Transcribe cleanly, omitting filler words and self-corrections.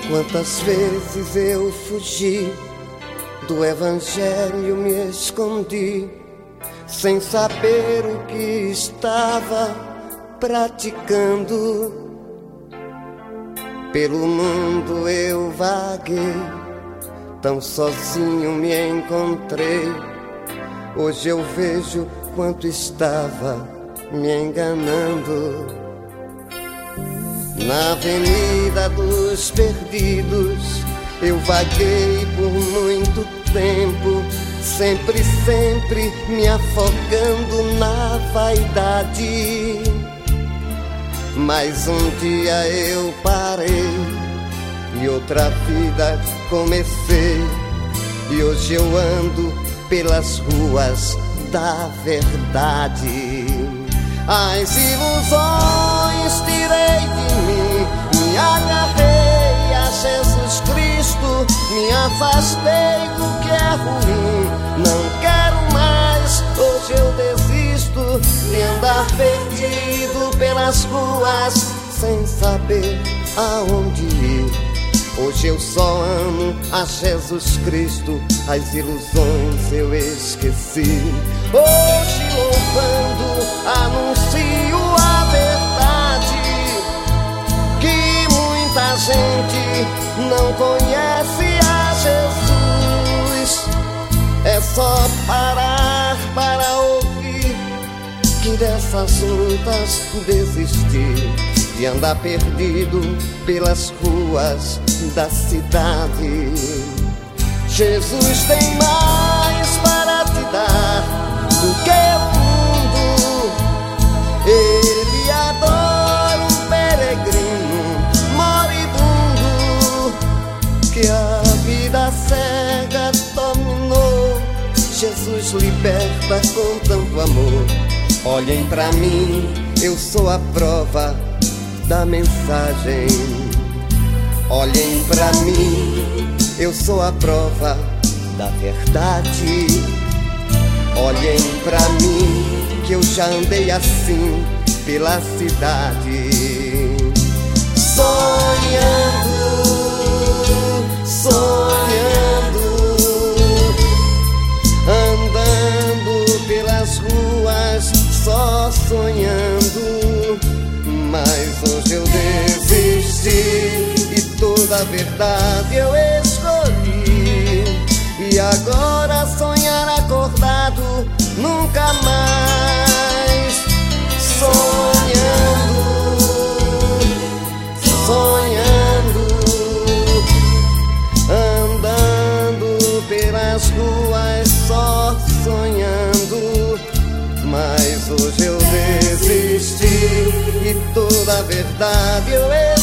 Quantas vezes eu fugi do evangelho, me escondi, sem saber o que estava praticando. Pelo mundo eu vaguei, tão sozinho me encontrei. Hoje eu vejo quanto estava me enganando. Na avenida dos perdidos eu vaguei por muito tempo, sempre me afogando na vaidade. Mas um dia eu parei e outra vida comecei, e hoje eu ando pelas ruas da verdade. As ilusões tirei de mim, me agarrei a Jesus Cristo, me afastei do que é ruim. Não quero mais, hoje eu desisto de andar perdido pelas ruas sem saber aonde ir. Hoje eu só amo a Jesus Cristo, as ilusões eu esqueci. Hoje louvando anuncio a verdade que muita gente não conhece a Jesus. É só parar para ouvir que dessas lutas desistir, de andar perdido pelas ruas da cidade. Jesus tem mais para te dar do que o mundo. Ele adora um peregrino moribundo que a vida cega dominou. Jesus liberta com tanto amor. Olhem pra mim, eu sou a prova da mensagem. Olhem pra mim, eu sou a prova da verdade. Olhem pra mim, que eu já andei assim pela cidade, sonhando, andando pelas ruas só sonhando. Mas hoje eu desisti e toda a verdade eu escolhi. E agora sonhar acordado nunca mais. Sonhando, andando pelas ruas só sonhando. Mas hoje eu desisti e toda a verdade eu escolhi.